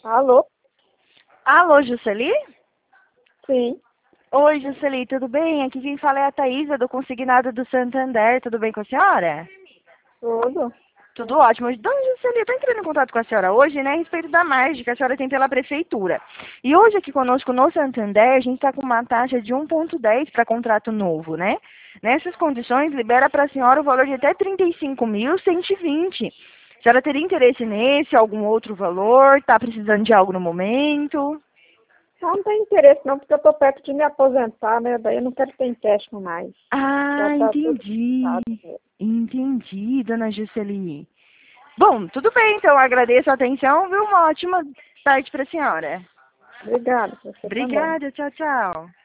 Alô? Alô, Jusceli? Sim, Oi, Jusceli, tudo bem? Aqui quem fala é a Thaísa, do Consignado do Santander. Tudo bem com a senhora? tudo. Tudo ótimo. Dona Jusceli, eu estou entrando em contato com a senhora hoje, né, a respeito da margem que a senhora tem pela prefeitura. E hoje aqui conosco no Santander, a gente está com uma taxa de 1,10 para contrato novo, né? Nessas condições, libera para a senhora o valor de até 35.120. A senhora teria interesse nesse, algum outro valor? Está precisando de algo no momento? Não tem interesse não, porque eu tô perto de me aposentar, né? Daí eu não quero ter empréstimo mais. Já Ah, tá tudo entendi. fixado mesmo. Entendi, dona Jusceli. Bom, tudo bem, então. Agradeço a atenção, viu? Uma ótima tarde para a senhora. Obrigada, você também. Obrigada, tchau, tchau.